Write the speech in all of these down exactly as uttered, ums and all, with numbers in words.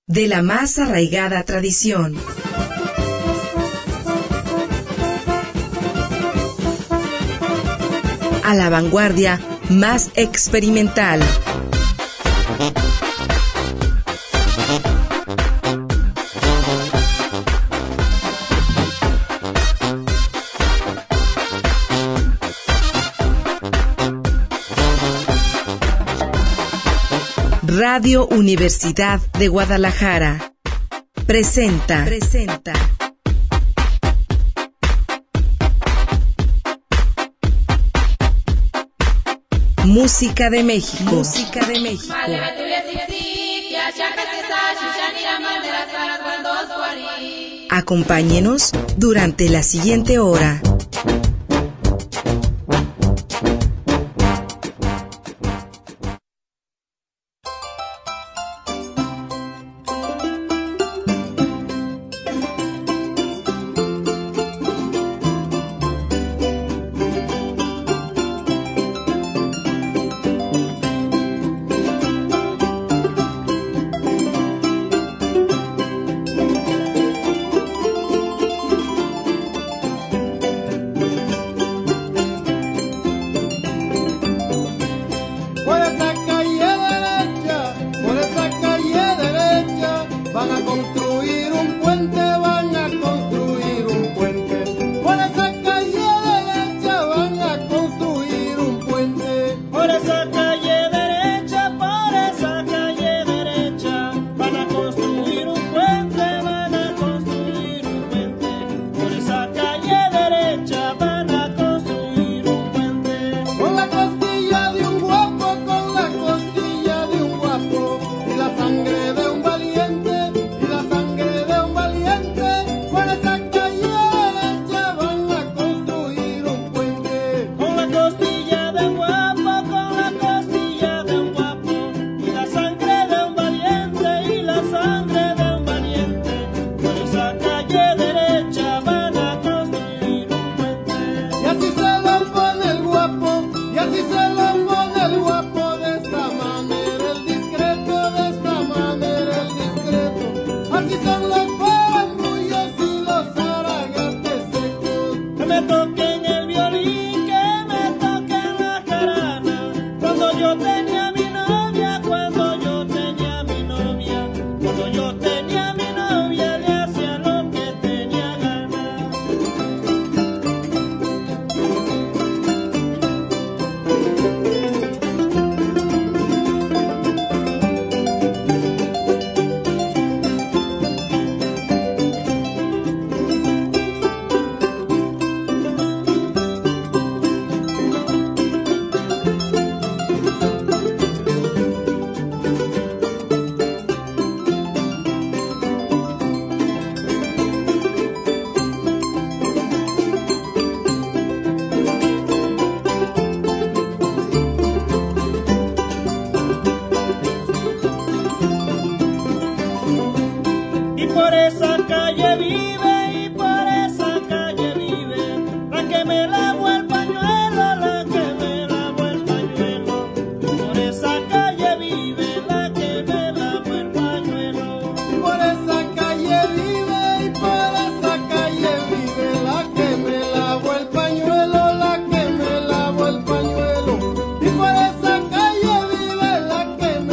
de la más arraigada tradición. A la vanguardia más experimental. Radio Universidad de Guadalajara presenta, presenta Música de México. Música de México. Acompáñenos durante la siguiente hora.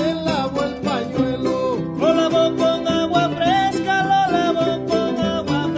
Lo lavo con agua fresca, lo lavo con agua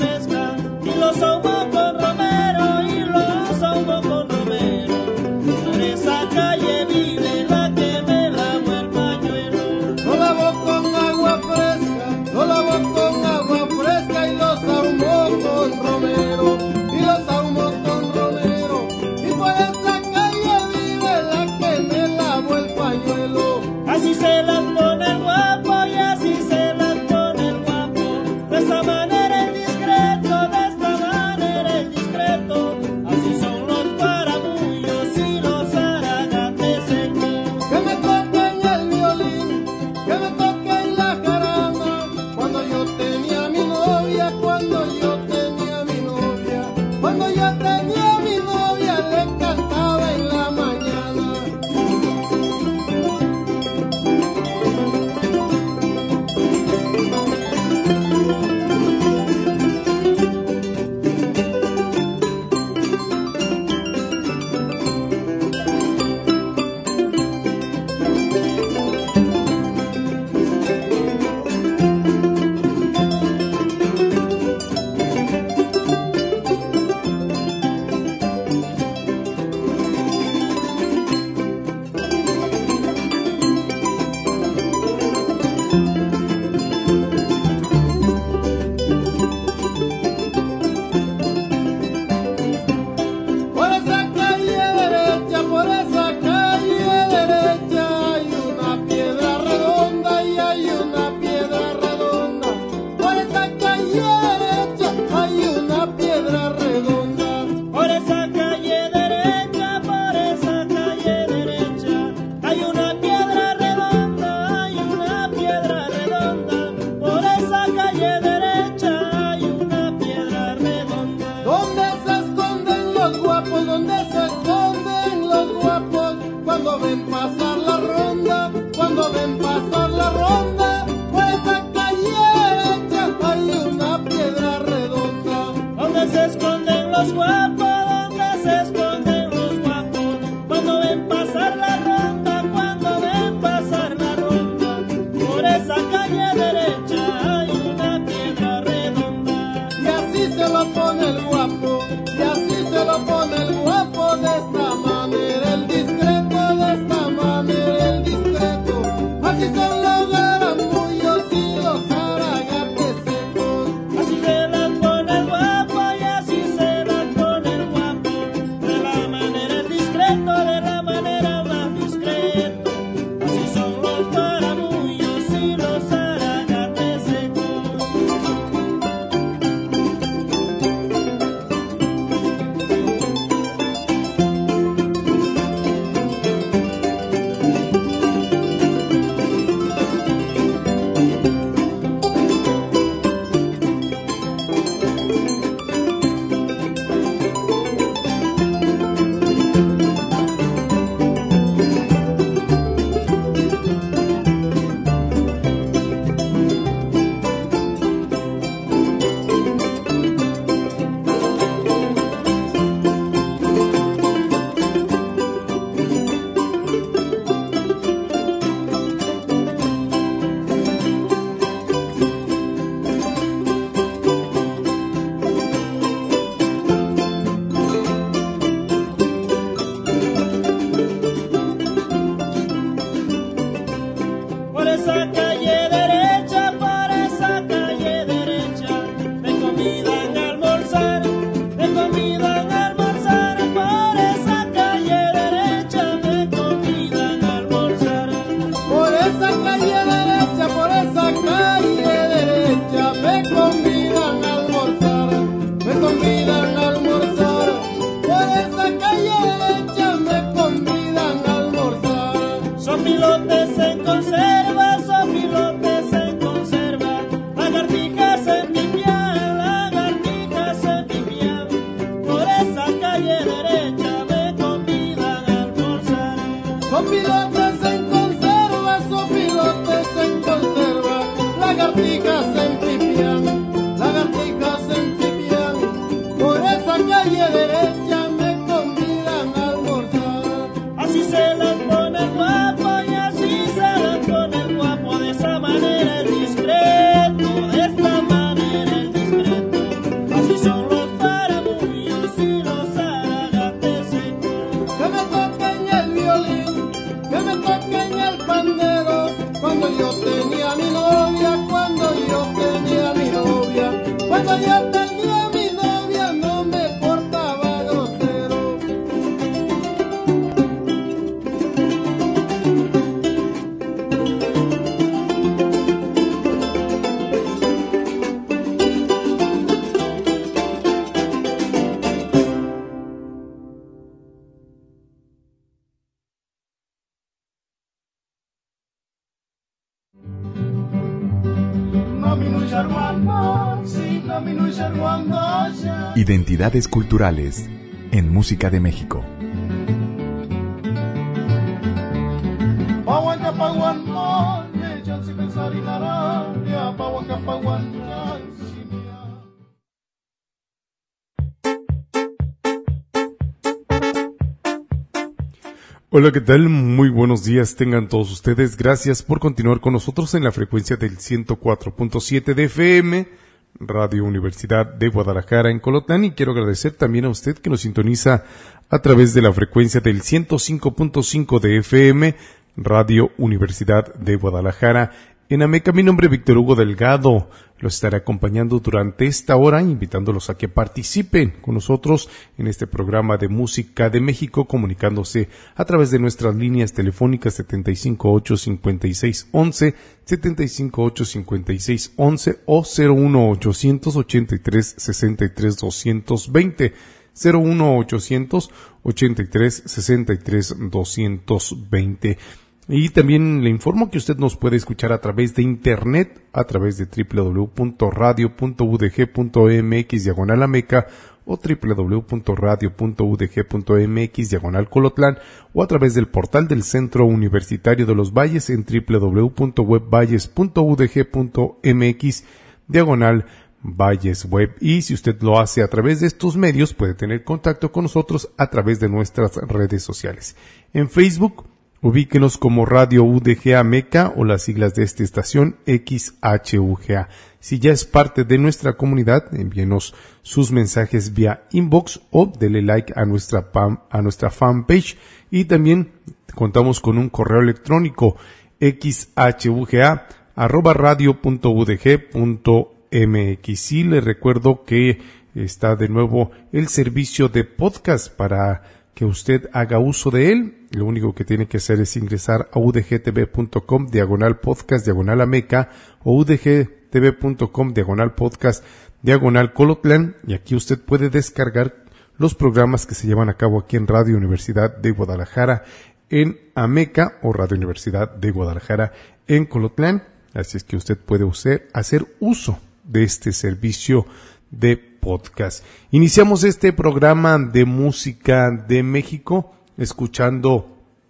lagartijas en Pipián, lagartijas en Pipián, por esa calle derecha me convidan a almorzar. Así se la pone el guapo y así se la pone el guapo, de esa manera el discreto, de esta manera el discreto. Así son los farabullos y los aragates secos. Que me toquen el violín, que me toquen el pandero, cuando yo tenía mi novia, cuando yo tenía mi novia, cuando yo tenía mi novia no me portaba grosero. Identidades culturales en Música de México. Hola, ¿qué tal? Muy buenos días tengan todos ustedes. Gracias por continuar con nosotros en la frecuencia del ciento cuatro punto siete de F M, Radio Universidad de Guadalajara en Colotlán, y quiero agradecer también a usted que nos sintoniza a través de la frecuencia del ciento cinco punto cinco de F M, Radio Universidad de Guadalajara en Ameca. Mi nombre es Víctor Hugo Delgado. Los estaré acompañando durante esta hora, invitándolos a que participen con nosotros en este programa de Música de México, comunicándose a través de nuestras líneas telefónicas setenta y cinco ocho cincuenta y seis once, setenta y cinco ocho cincuenta y seis once o cero uno ochocientos ochenta y tres sesenta y tres doscientos veinte, cero uno ochocientos ochenta y tres sesenta y tres doscientos veinte. Y también le informo que usted nos puede escuchar a través de internet, a través de doble u doble u doble u punto radio punto u d g punto m x diagonal Ameca o doble u doble u doble u punto radio punto u d g punto m x diagonal Colotlán, o a través del portal del Centro Universitario de los Valles en doble u doble u doble u punto webvalles punto u d g punto m x diagonal Valles Web. Y si usted lo hace a través de estos medios, puede tener contacto con nosotros a través de nuestras redes sociales. En Facebook, ubíquenos como Radio U D G Ameca o las siglas de esta estación X H U G A. Si ya es parte de nuestra comunidad, envíenos sus mensajes vía inbox o dele like a nuestra, pam, a nuestra fanpage. Y también contamos con un correo electrónico xhuga arroba radio punto u d g punto m x. Y les recuerdo que está de nuevo el servicio de podcast para que usted haga uso de él. Lo único que tiene que hacer es ingresar a udgtv.com diagonal podcast diagonal Ameca o udgtv.com diagonal podcast diagonal Colotlán, y aquí usted puede descargar los programas que se llevan a cabo aquí en Radio Universidad de Guadalajara en Ameca o Radio Universidad de Guadalajara en Colotlán. Así es que usted puede usar, hacer uso de este servicio de podcast. Iniciamos este programa de Música de México escuchando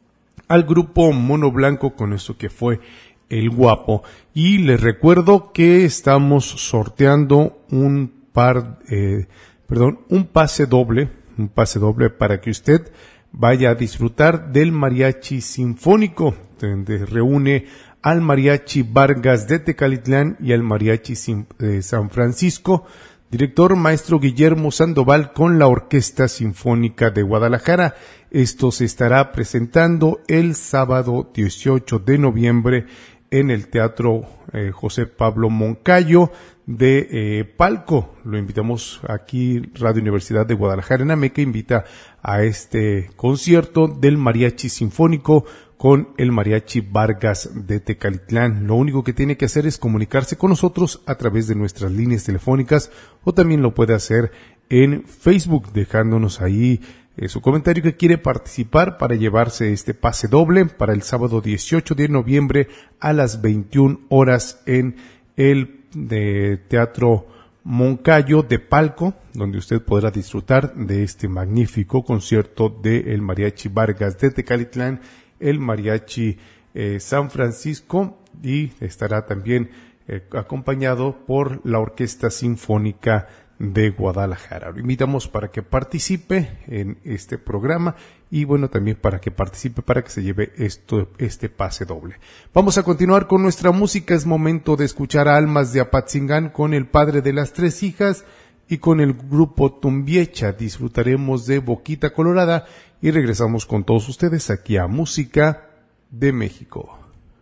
al grupo Mono Blanco con eso que fue El Guapo, y les recuerdo que estamos sorteando un par eh, perdón un pase doble un pase doble para que usted vaya a disfrutar del Mariachi Sinfónico, donde reúne al Mariachi Vargas de Tecalitlán y al Mariachi eh, San Francisco. Director maestro Guillermo Sandoval con la Orquesta Sinfónica de Guadalajara. Esto se estará presentando el sábado dieciocho de noviembre en el Teatro eh, José Pablo Moncayo de eh, Palco. Lo invitamos aquí, Radio Universidad de Guadalajara en Ameca invita a este concierto del Mariachi Sinfónico con el Mariachi Vargas de Tecalitlán. Lo único que tiene que hacer es comunicarse con nosotros a través de nuestras líneas telefónicas, o también lo puede hacer en Facebook dejándonos ahí eh, su comentario que quiere participar para llevarse este pase doble para el sábado dieciocho de noviembre a las veintiuna horas en el de Teatro Moncayo de Palco, donde usted podrá disfrutar de este magnífico concierto de el Mariachi Vargas de Tecalitlán, el Mariachi eh, San Francisco, y estará también eh, acompañado por la Orquesta Sinfónica de Guadalajara. Lo invitamos para que participe en este programa y bueno, también para que participe, para que se lleve esto, este pase doble. Vamos a continuar con nuestra música. Es momento de escuchar a Almas de Apatzingán con el padre de las tres hijas y con el grupo Tumbiecha. Disfrutaremos de Boquita Colorada y regresamos con todos ustedes aquí a Música de México.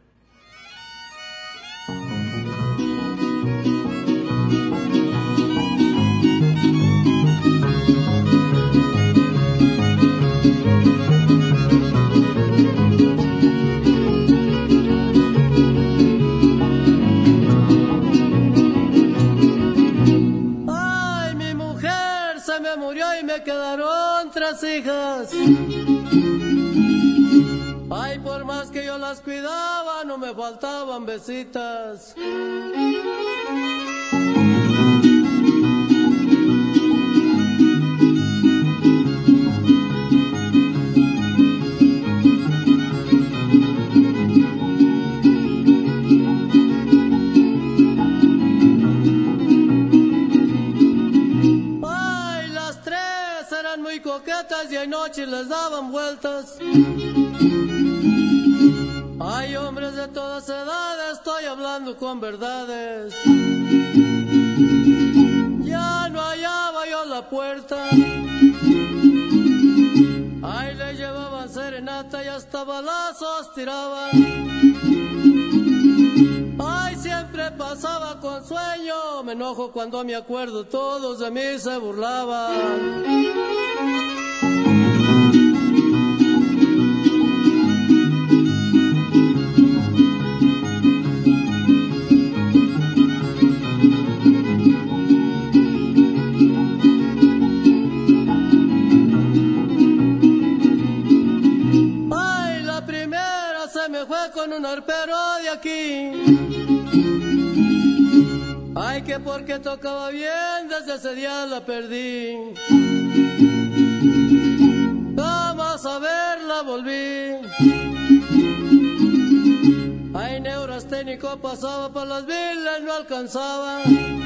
Quedaron tres hijas. Ay, por más que yo las cuidaba, no me faltaban besitas. Y hay noches les daban vueltas. Hay hombres de todas edades, estoy hablando con verdades. Ya no hallaba yo la puerta. Ahí le llevaban serenata y hasta balazos tiraban. Ay, siempre pasaba con sueño. Me enojo cuando me acuerdo, todos de mí se burlaban. Con un arpero de aquí. Ay, que porque tocaba bien, desde ese día la perdí. Vamos a verla, volví. Ay, neurasténico pasaba por las vilas, no alcanzaba.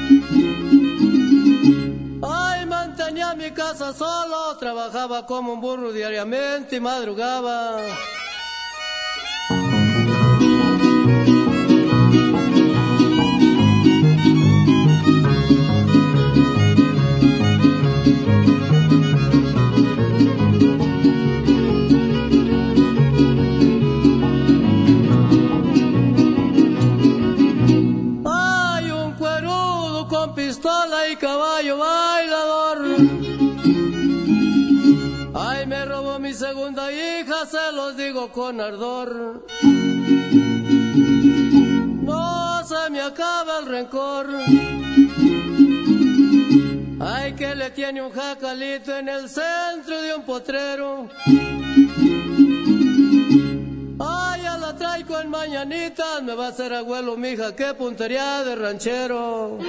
Ay, mantenía mi casa solo, trabajaba como un burro diariamente y madrugaba. Pistola y caballo bailador. Ay, me robó mi segunda hija, se los digo con ardor. No se me acaba el rencor. Ay, que le tiene un jacalito en el centro de un potrero. Ay, ya la traigo en mañanitas, me va a hacer abuelo mi hija, qué puntería de ranchero.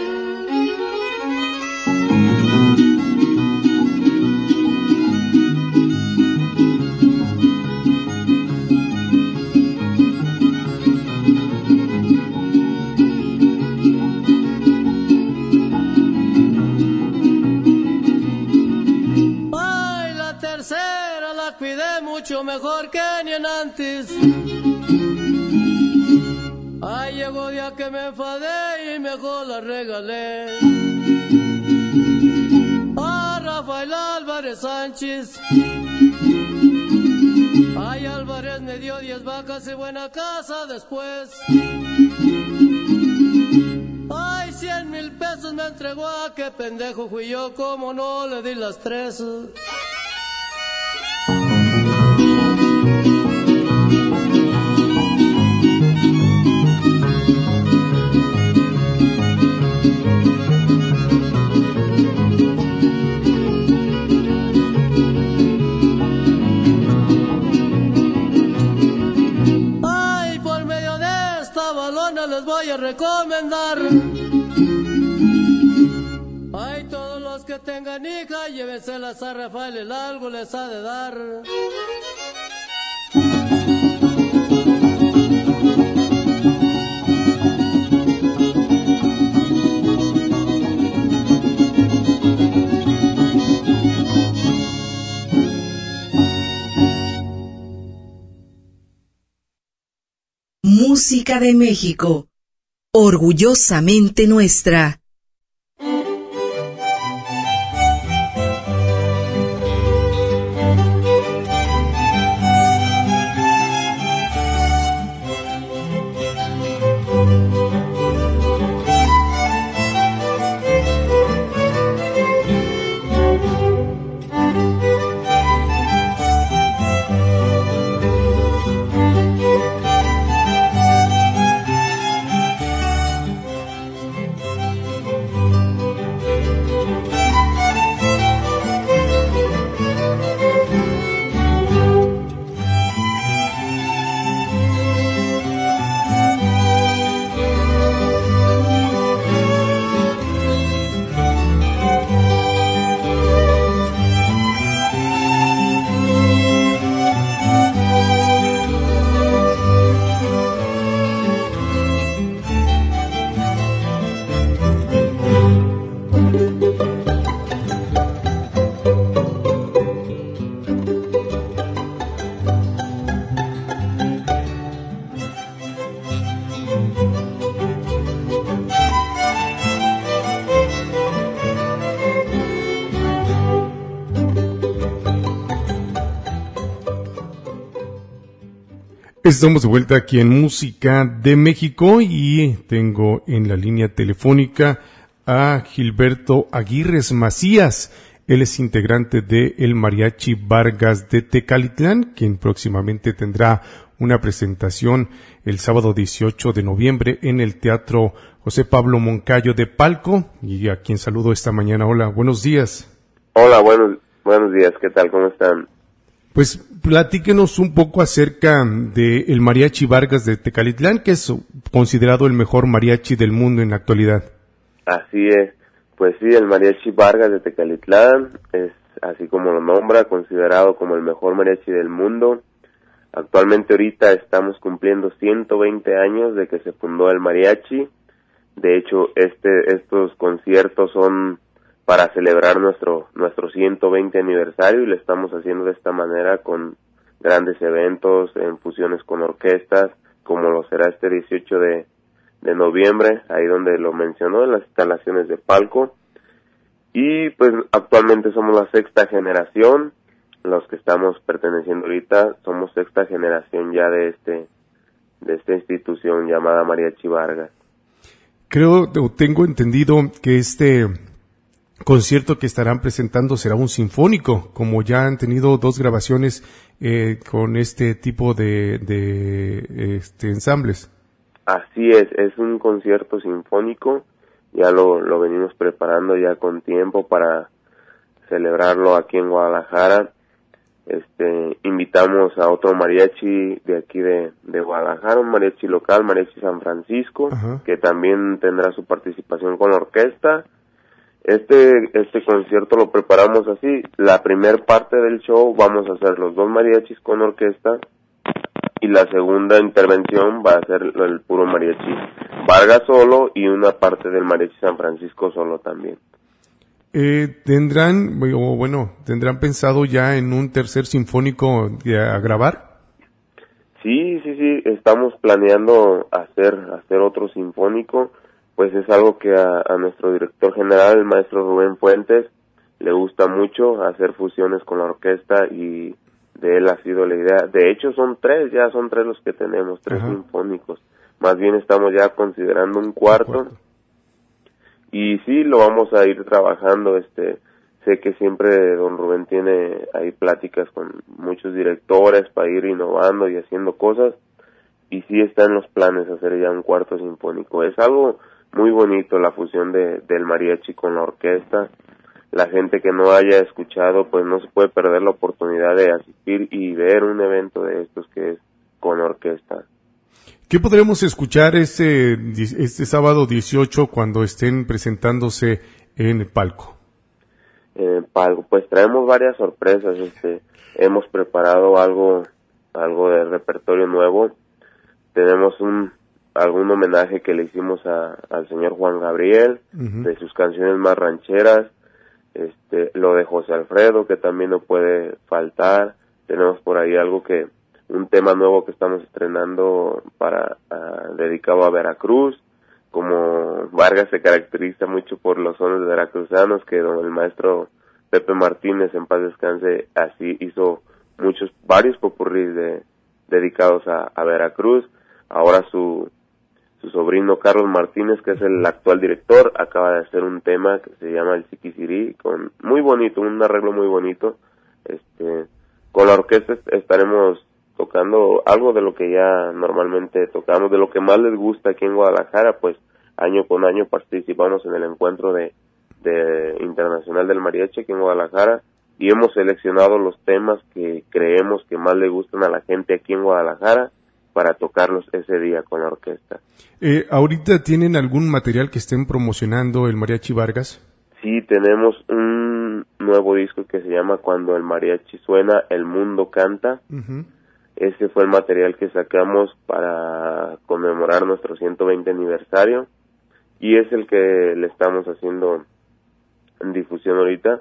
Ay, la tercera la cuidé mucho mejor que ni en antes. Ay, llegó día que me enfadé y mejor la regalé a Rafael Álvarez Sánchez. Ay, Álvarez me dio diez vacas y buena casa después. Ay, cien mil pesos me entregó, a qué pendejo fui yo, como no le di las tres. Les voy a recomendar. Ay, todos los que tengan hija, llévenselas a Rafael, el algo les ha de dar. Música de México, orgullosamente nuestra. Estamos de vuelta aquí en Música de México y tengo en la línea telefónica a Gilberto Aguirres Macías. Él es integrante de el Mariachi Vargas de Tecalitlán, quien próximamente tendrá una presentación el sábado dieciocho de noviembre en el Teatro José Pablo Moncayo de Palco, y a quien saludo esta mañana. Hola, buenos días. Hola, buenos, buenos días, ¿qué tal? ¿Cómo están? Pues platíquenos un poco acerca de el Mariachi Vargas de Tecalitlán, que es considerado el mejor mariachi del mundo en la actualidad. Así es, pues sí, el Mariachi Vargas de Tecalitlán es, así como lo nombra, considerado como el mejor mariachi del mundo. Actualmente ahorita estamos cumpliendo ciento veinte años de que se fundó el mariachi. De hecho, este, estos conciertos son para celebrar nuestro nuestro ciento veinte aniversario, y lo estamos haciendo de esta manera con grandes eventos, en fusiones con orquestas, como lo será este dieciocho de noviembre, ahí donde lo mencionó, en las instalaciones de Palco. Y pues actualmente somos la sexta generación, los que estamos perteneciendo ahorita, somos sexta generación ya de este de esta institución llamada Mariachi Vargas. Creo, tengo entendido que este concierto que estarán presentando será un sinfónico, como ya han tenido dos grabaciones eh, con este tipo de, de este, ensambles. Así es, es un concierto sinfónico, ya lo, lo venimos preparando ya con tiempo para celebrarlo aquí en Guadalajara. Este, invitamos a otro mariachi de aquí de, de Guadalajara, un mariachi local, Mariachi San Francisco, Ajá. que también tendrá su participación con la orquesta. Este este concierto lo preparamos así, la primer parte del show vamos a hacer los dos mariachis con orquesta, y la segunda intervención va a ser el puro mariachi Vargas solo y una parte del Mariachi San Francisco solo también. Eh, ¿Tendrán, o bueno, tendrán pensado ya en un tercer sinfónico a grabar? Sí, sí, sí, estamos planeando hacer hacer otro sinfónico, pues es algo que a, a nuestro director general, el maestro Rubén Fuentes, le gusta mucho hacer fusiones con la orquesta, y de él ha sido la idea. De hecho son tres, ya son tres los que tenemos, tres Ajá. sinfónicos. Más bien estamos ya considerando un cuarto. un cuarto. Y sí, lo vamos a ir trabajando. Este, sé que siempre don Rubén tiene ahí pláticas con muchos directores para ir innovando y haciendo cosas, y sí está en los planes hacer ya un cuarto sinfónico. Es algo muy bonito la fusión de del mariachi con la orquesta. La gente que no haya escuchado, pues no se puede perder la oportunidad de asistir y ver un evento de estos que es con orquesta. ¿Qué podremos escuchar este, este sábado dieciocho cuando estén presentándose en el palco? En el palco, pues traemos varias sorpresas. Este, hemos preparado algo, algo de repertorio nuevo. Tenemos un algún homenaje que le hicimos a, al señor Juan Gabriel, uh-huh. de sus canciones más rancheras. Este, lo de José Alfredo, que también no puede faltar. Tenemos por ahí algo que un tema nuevo que estamos estrenando para uh, dedicado a Veracruz. Como Vargas se caracteriza mucho por los sones veracruzanos, que don el maestro Pepe Martínez, en paz descanse, así hizo muchos, varios popurrís de, dedicados a, a Veracruz. Ahora su su sobrino Carlos Martínez, que es el actual director, acaba de hacer un tema que se llama El Siquisirí, con muy bonito, un arreglo muy bonito. Este, con la orquesta estaremos tocando algo de lo que ya normalmente tocamos, de lo que más les gusta aquí en Guadalajara. Pues año con año participamos en el encuentro de, de internacional del mariachi aquí en Guadalajara, y hemos seleccionado los temas que creemos que más le gustan a la gente aquí en Guadalajara para tocarlos ese día con la orquesta. Eh, ¿Ahorita tienen algún material que estén promocionando el Mariachi Vargas? Sí, tenemos un nuevo disco que se llama Cuando el mariachi suena, el mundo canta. Uh-huh. Ese fue el material que sacamos para conmemorar nuestro ciento veinte aniversario, y es el que le estamos haciendo en difusión ahorita.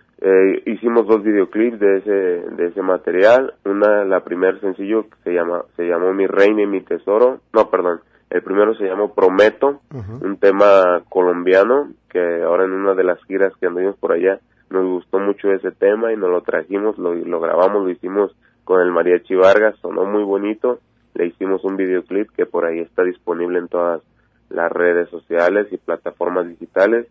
Eh, hicimos dos videoclips de ese de ese material. Una, la primer sencillo que se llama se llamó Mi Reina y Mi Tesoro. No, perdón. El primero se llamó Prometo, uh-huh. un tema colombiano que ahora en una de las giras que anduvimos por allá nos gustó mucho ese tema y nos lo trajimos, lo, lo grabamos, lo hicimos con el Mariachi Vargas, sonó muy bonito. Le hicimos un videoclip que por ahí está disponible en todas las redes sociales y plataformas digitales.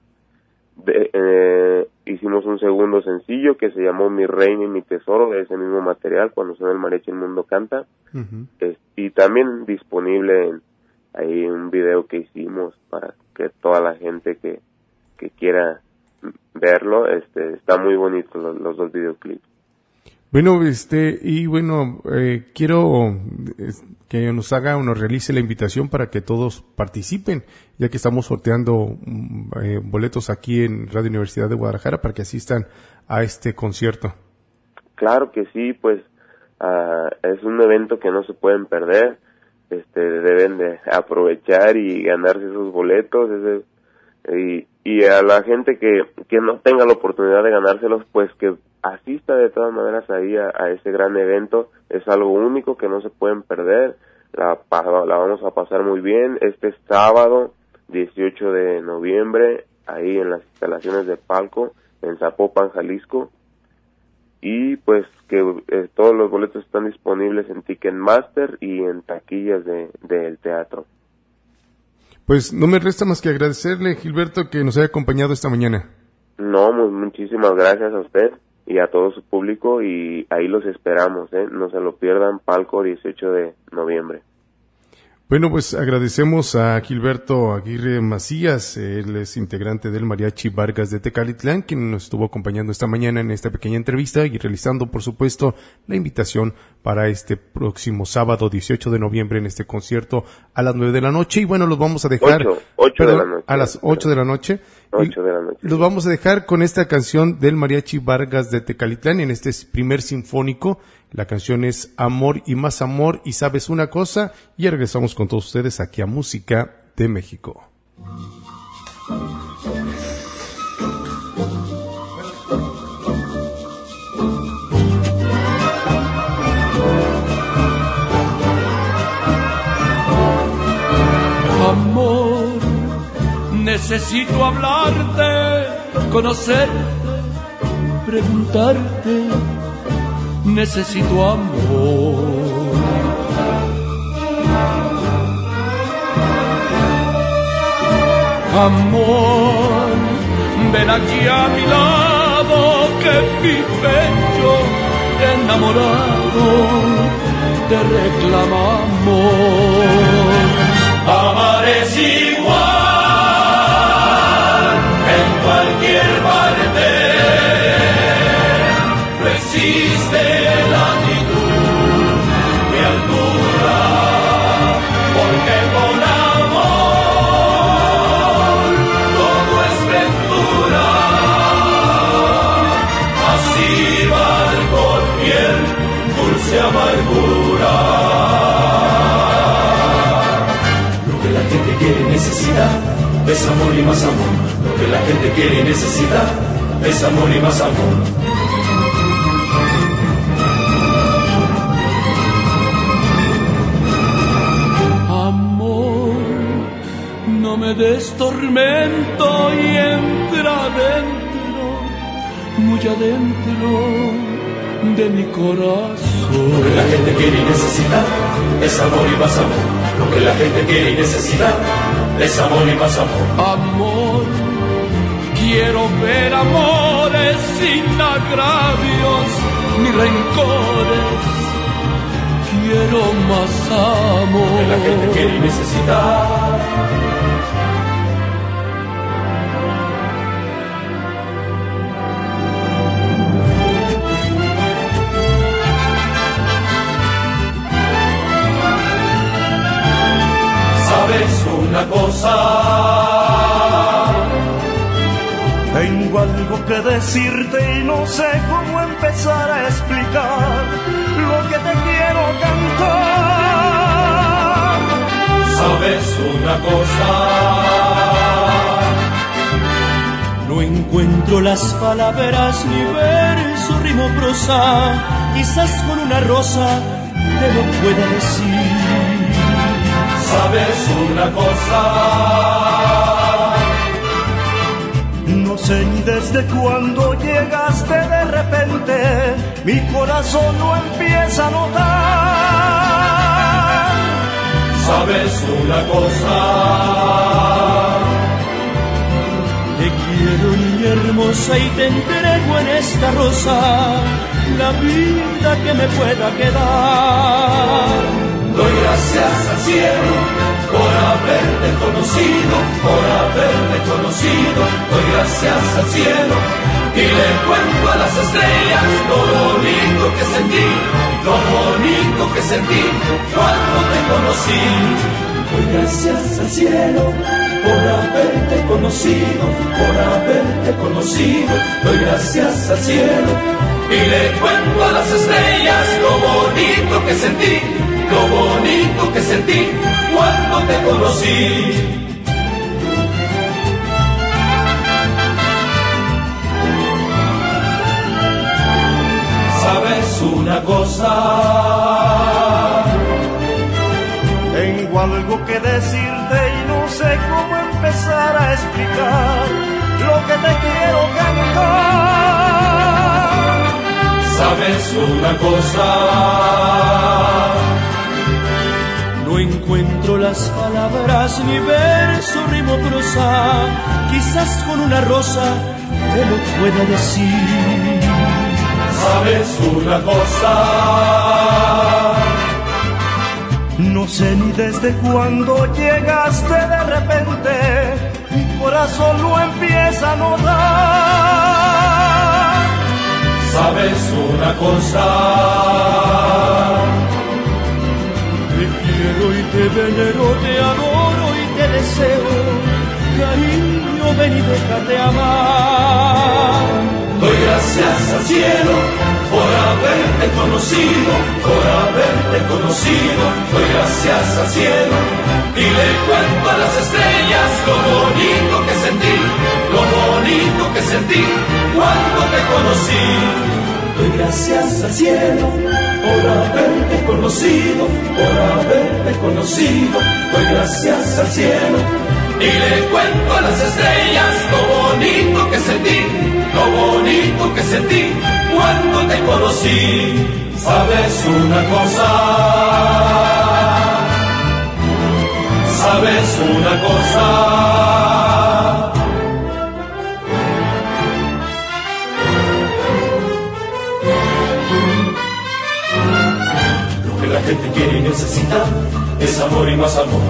De, eh, hicimos un segundo sencillo que se llamó Mi Reina y Mi Tesoro, de ese mismo material, Cuando suena el mariachi el mundo canta. Uh-huh. Es, y también disponible en, ahí un video que hicimos para que toda la gente que, que quiera verlo, este, está muy bonito los, los dos videoclips. Bueno, este, y bueno, eh, quiero eh, que nos haga o nos realice la invitación para que todos participen, ya que estamos sorteando eh, boletos aquí en Radio Universidad de Guadalajara para que asistan a este concierto. Claro que sí, pues uh, es un evento que no se pueden perder, este, deben de aprovechar y ganarse esos boletos, ese, y, y a la gente que, que no tenga la oportunidad de ganárselos, pues que asista de todas maneras ahí a, a ese gran evento. Es algo único que no se pueden perder. La, la vamos a pasar muy bien este sábado dieciocho de noviembre ahí en las instalaciones de Palco en Zapopan, Jalisco, y pues que eh, todos los boletos están disponibles en Ticketmaster y en taquillas de del teatro. Pues no me resta más que agradecerle, Gilberto, que nos haya acompañado esta mañana. No, muy, muchísimas gracias a usted y a todo su público, y ahí los esperamos, ¿eh? No se lo pierdan, Palco, dieciocho de noviembre. Bueno, pues agradecemos a Gilberto Aguirre Macías, él es integrante del Mariachi Vargas de Tecalitlán, quien nos estuvo acompañando esta mañana en esta pequeña entrevista y realizando, por supuesto, la invitación para este próximo sábado dieciocho de noviembre en este concierto a las nueve de la noche. Y bueno, los vamos a dejar ocho, ocho perdón, de la noche, a las ocho de la noche. ocho de la noche. Los vamos a dejar con esta canción del Mariachi Vargas de Tecalitlán en este primer sinfónico. La canción es Amor y Más Amor y Sabes Una Cosa, y regresamos con todos ustedes aquí a Música de México. Amor, necesito hablarte, conocerte, preguntarte. Necesito amor. Amor, ven aquí a mi lado, que mi pecho enamorado te reclama amor. Amar es igual en cualquier parte. No existe latitud ni altura, porque con amor todo es ventura. Así barco piel, dulce amargura. Lo que la gente quiere y necesita es amor y más amor. Lo que la gente quiere y necesita es amor y más amor. me des tormento y entra adentro, muy adentro de mi corazón. Lo que la gente quiere y necesita es amor y más amor. Lo que la gente quiere y necesita es amor y más amor. Amor, quiero ver amores sin agravios ni rencores. Quiero más amor. Lo que la gente quiere y necesita. ¿Sabes una cosa? Tengo algo que decirte y no sé cómo empezar a explicar lo que te quiero cantar. ¿Sabes una cosa? No encuentro las palabras ni verso, rimo, prosa. Quizás con una rosa te lo pueda decir. ¿Sabes una cosa? No sé ni desde cuándo llegaste de repente, mi corazón lo empieza a notar. ¿Sabes una cosa? Te quiero, niña hermosa, y te entrego en esta rosa la vida que me pueda quedar. Doy gracias al cielo por haberte conocido, por haberte conocido. Doy gracias al cielo y le cuento a las estrellas lo bonito que sentí, lo bonito que sentí cuando te conocí. Doy gracias al cielo por haberte conocido, por haberte conocido. Doy gracias al cielo y le cuento a las estrellas lo bonito que sentí, lo bonito que sentí cuando te conocí. ¿Sabes una cosa? Tengo algo que decirte y no sé cómo empezar a explicar lo que te quiero cantar. ¿Sabes una cosa? No encuentro las palabras, ni verso, rimo, prosa. Quizás con una rosa te lo pueda decir. ¿Sabes una cosa? No sé ni desde cuándo llegaste de repente, mi corazón lo empieza a notar. ¿Sabes una cosa? Te quiero y te venero, te adoro y te deseo. Cariño, ven y déjate amar. Doy gracias al cielo por haberte conocido, por haberte conocido. Doy gracias al cielo y le cuento a las estrellas lo bonito que sentí, lo bonito que sentí cuando te conocí. Doy gracias al cielo por haberte conocido, por haberte conocido. Doy gracias al cielo y le cuento a las estrellas lo bonito que sentí, lo bonito que sentí cuando te conocí. ¿Sabes una cosa? ¿Sabes una cosa? Lo que la gente quiere y necesita es amor y más amor.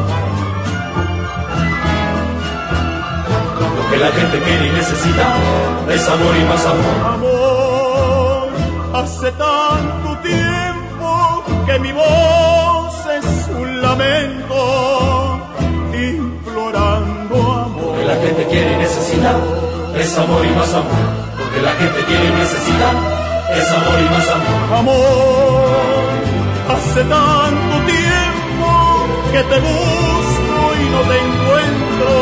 Lo que la gente quiere y necesita es amor y más amor. Amor, hace tanto tiempo que mi voz es un lamento, implorando amor. Lo que la gente quiere y necesita es amor y más amor. Lo que la gente quiere y necesita es amor y más amor. Amor, hace tanto tiempo que te busco y no te encuentro.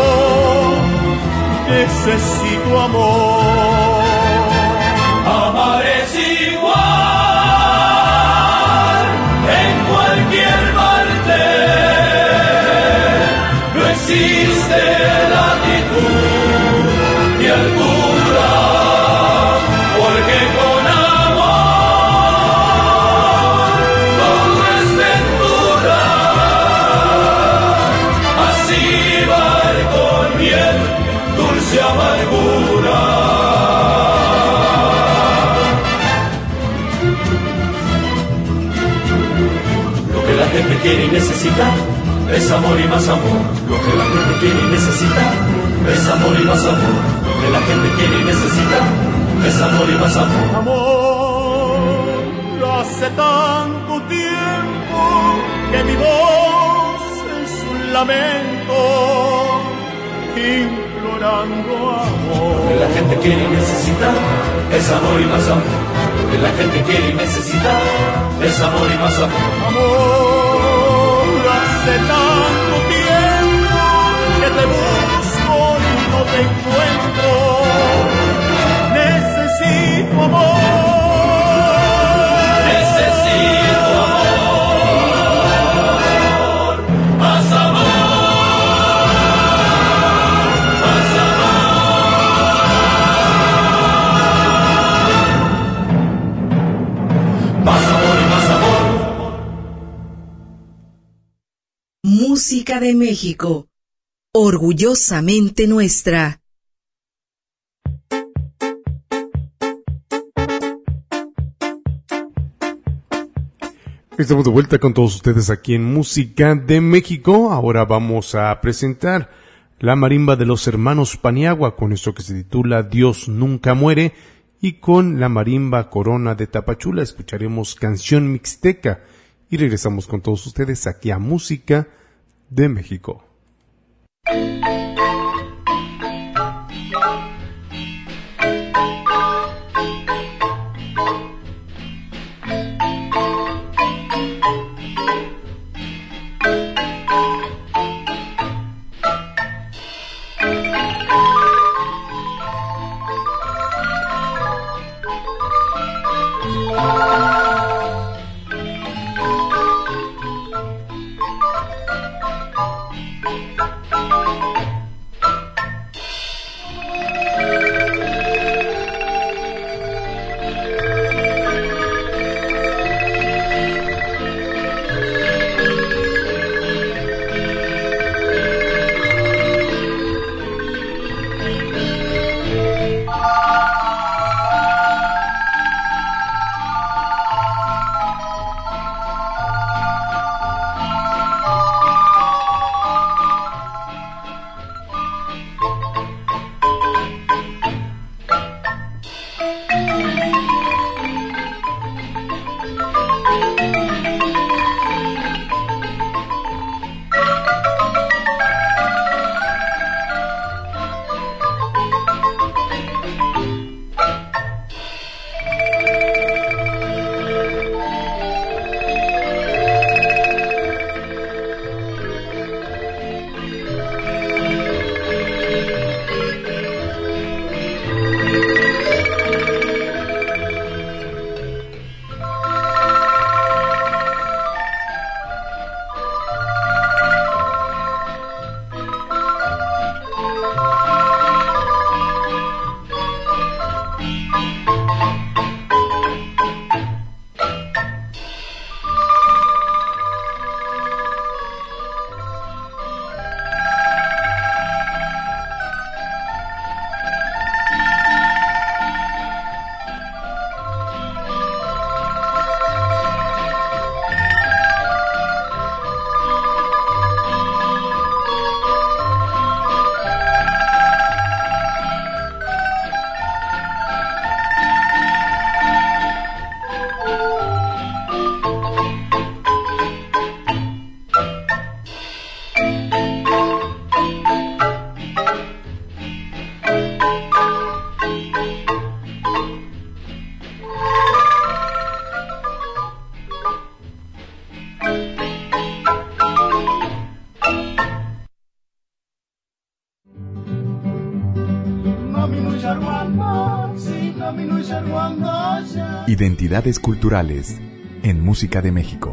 Necesito amor. Amar es igual en cualquier parte. No existe altura, porque con amor todo es ventura. Así va con miel, dulce amargura. Lo que la gente quiere y necesita es amor y más amor. Lo que la gente quiere y necesita es amor y más amor. Lo que la gente quiere y necesita es amor y más amor. Amor, hace tanto tiempo que mi voz es un lamento, implorando amor. Lo que la gente quiere y necesita es amor y más amor. Lo que la gente quiere y necesita es amor y más amor. Amor, hace tanto tiempo que te busco y no te encuentro. Necesito amor. Necesito amor. Más amor. Más amor. Más amor y más amor. Música de México, orgullosamente nuestra. Estamos de vuelta con todos ustedes aquí en Música de México. Ahora vamos a presentar la marimba de los hermanos Paniagua con esto que se titula Dios nunca muere, y con la marimba Corona de Tapachula escucharemos Canción Mixteca y regresamos con todos ustedes aquí a Música de México. Identidades culturales en Música de México.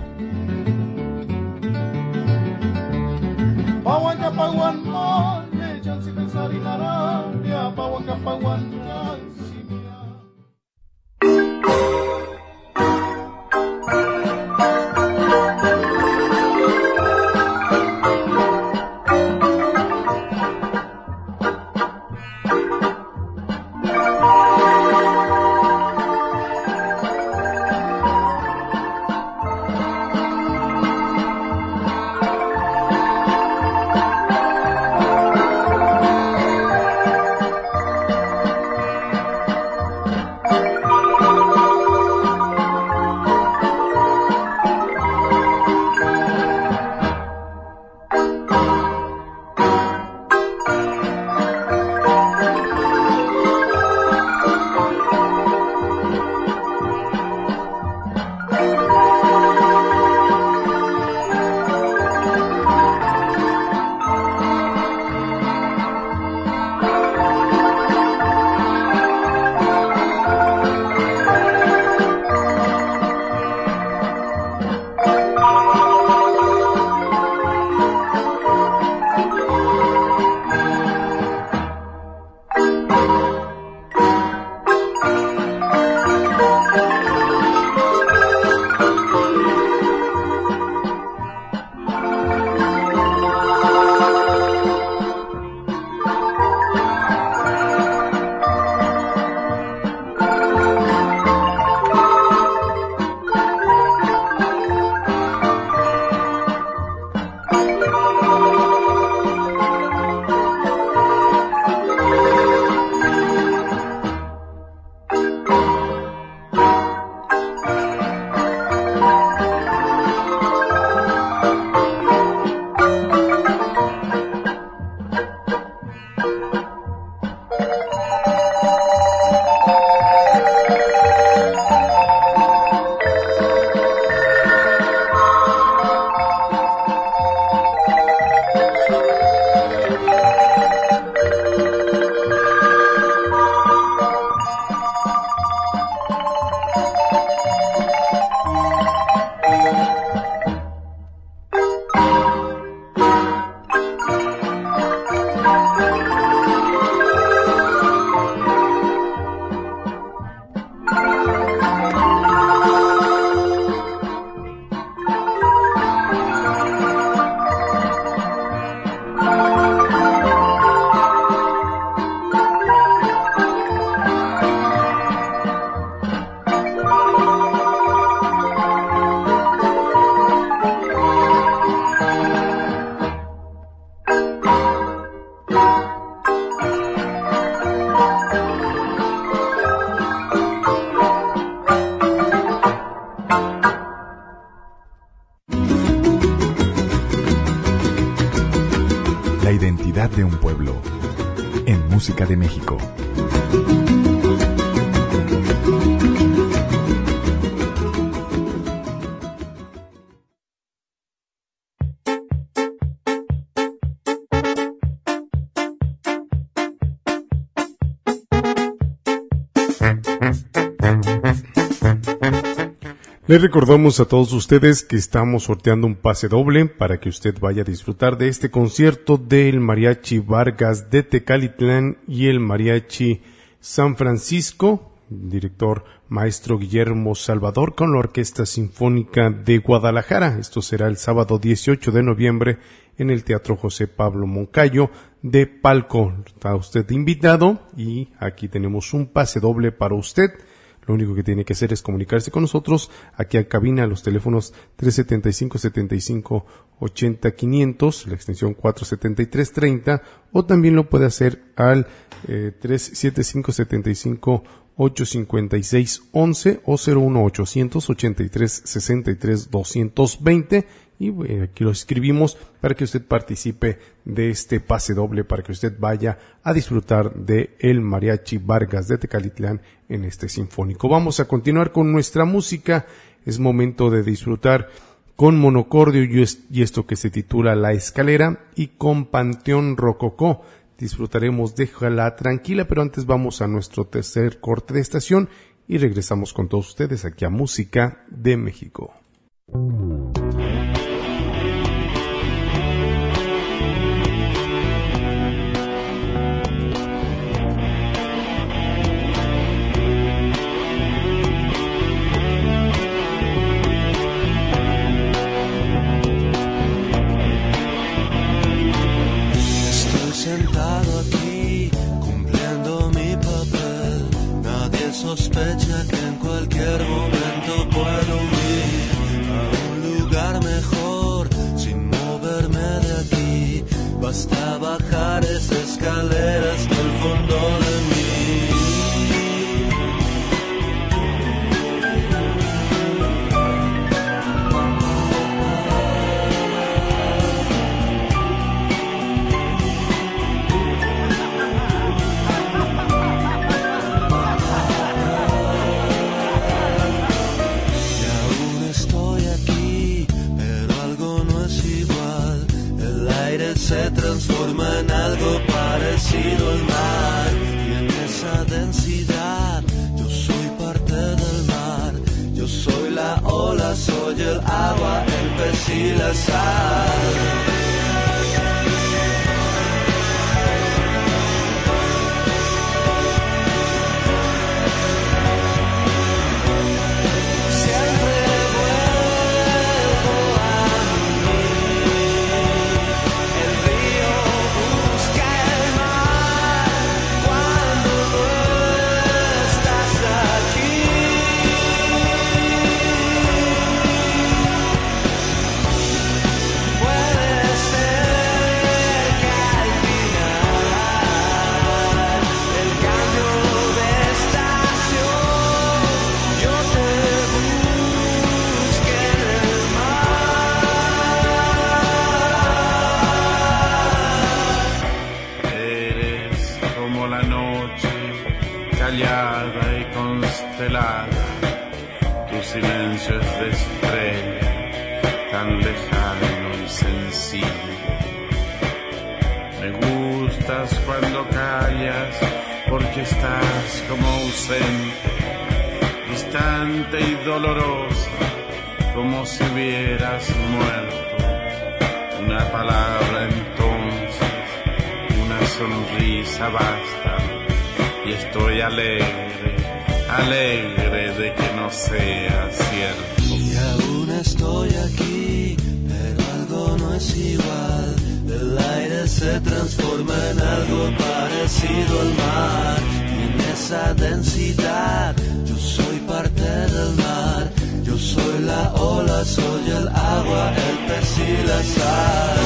Pawan ka pawan mo, medyan si Pensari Narania, pawan La identidad de un pueblo en Música de México. Les recordamos a todos ustedes que estamos sorteando un pase doble para que usted vaya a disfrutar de este concierto del Mariachi Vargas de Tecalitlán y el Mariachi San Francisco, director maestro Guillermo Salvador, con la Orquesta Sinfónica de Guadalajara. Esto será el sábado dieciocho de noviembre en el Teatro José Pablo Moncayo de Palco. Está usted invitado y aquí tenemos un pase doble para usted. Lo único que tiene que hacer es comunicarse con nosotros aquí a cabina a los teléfonos tres setenta y cinco, setenta y cinco, ochenta, quinientos, la extensión cuatro setenta y tres treinta, o también lo puede hacer al eh, tres setenta y cinco, setenta y cinco, ocho cincuenta y seis, once o cero uno ochocientos ochenta y tres sesenta y tres doscientos veinte. Y bueno, aquí lo escribimos para que usted participe de este pase doble, para que usted vaya a disfrutar de el Mariachi Vargas de Tecalitlán en este sinfónico. Vamos a continuar con nuestra música. Es momento de disfrutar con Monocordio y esto que se titula La Escalera, y con Panteón Rococó disfrutaremos Déjala Tranquila, pero antes vamos a nuestro tercer corte de estación y regresamos con todos ustedes aquí a Música de México. sospecha que en cualquier momento puedo huir a un lugar mejor sin moverme de aquí. Basta bajar esas escaleras del fondo de mí. Se transforma en algo parecido al mar, y en esa densidad yo soy parte del mar. Yo soy la ola, soy el agua, el pez y la sal. Callada y constelada, tu silencio es de estrella, tan lejano y sensible. Me gustas cuando callas, porque estás como ausente, distante y dolorosa, como si hubieras muerto. Una palabra entonces, una sonrisa basta. Y estoy alegre, alegre de que no sea cierto. Y aún estoy aquí, pero algo no es igual. El aire se transforma en algo parecido al mar. Y en esa densidad, yo soy parte del mar. Yo soy la ola, soy el agua, el pez y la sal.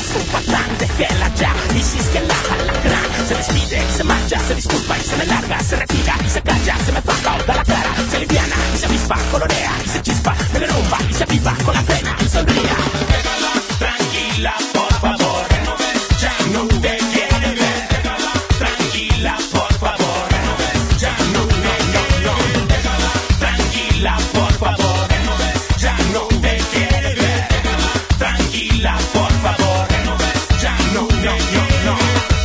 un patán, déjela ya. Y si es que la alacrán se despide y se marcha, se disculpa y se me larga, se retira y se calla, se me faja o da la cara, se liviana y se avispa, colorea y se chispa, me derrumba y se aviva con la pena y sonría. Déjala tranquila, por favor, no ves, ya no te quiere ver. Déjala tranquila, por favor, no ves, ya no, no, no, no. Déjala tranquila, por favor, no ves, ya no te quiere ver. Déjala tranquila, por favor, no ves, ya no, no, no, no.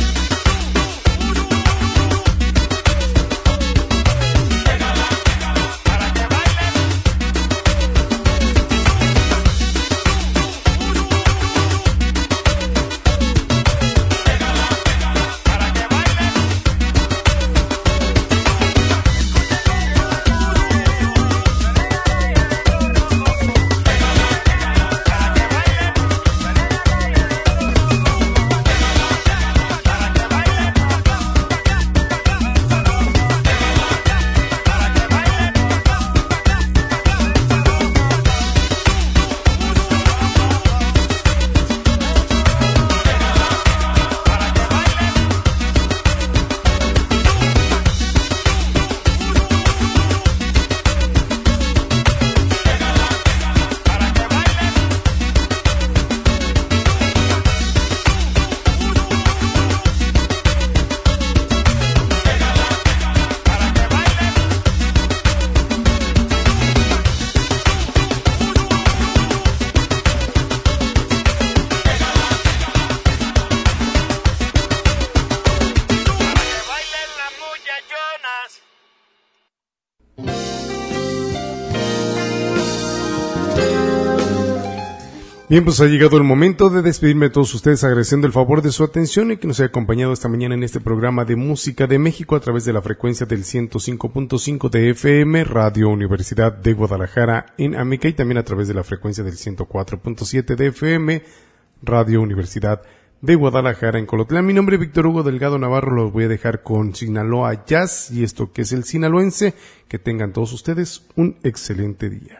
Bien, pues ha llegado el momento de despedirme de todos ustedes agradeciendo el favor de su atención y que nos haya acompañado esta mañana en este programa de Música de México a través de la frecuencia del ciento cinco punto cinco de F M, Radio Universidad de Guadalajara en Ameca, y también a través de la frecuencia del ciento cuatro punto siete de F M, Radio Universidad de Guadalajara en Colotlán. Mi nombre es Víctor Hugo Delgado Navarro, los voy a dejar con Sinaloa Jazz y esto que es el sinaloense. Que tengan todos ustedes un excelente día.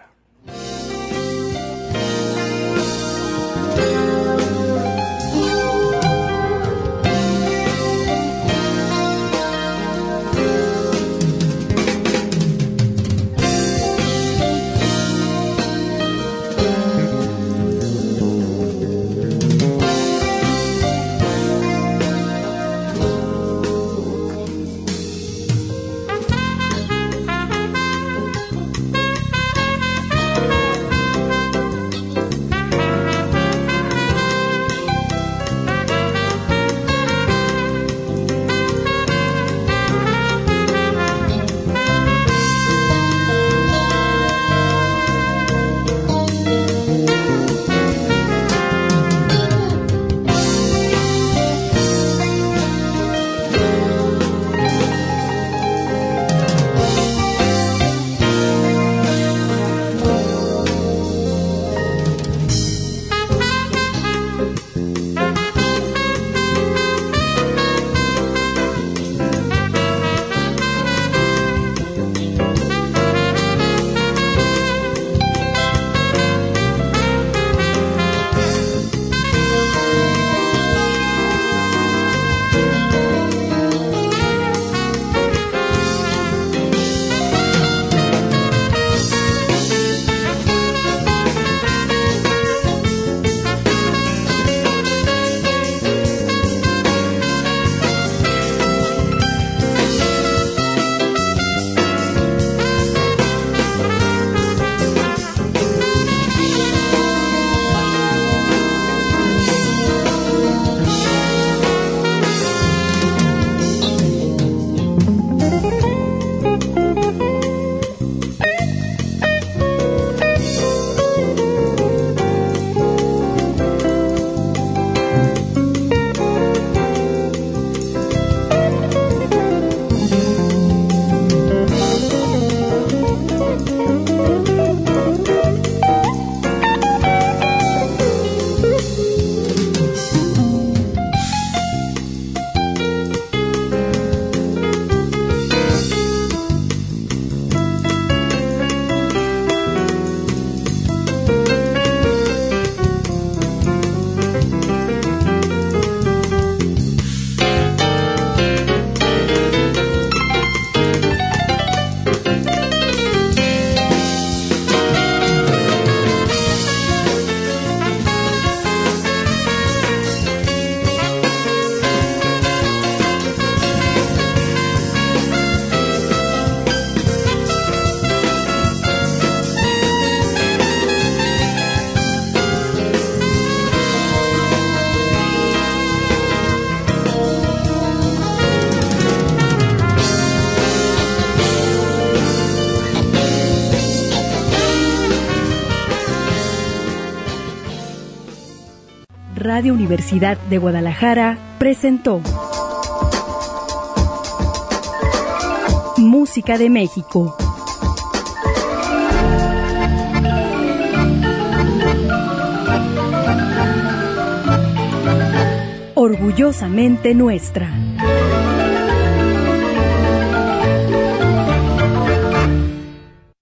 Radio Universidad de Guadalajara presentó Música de México. Orgullosamente nuestra.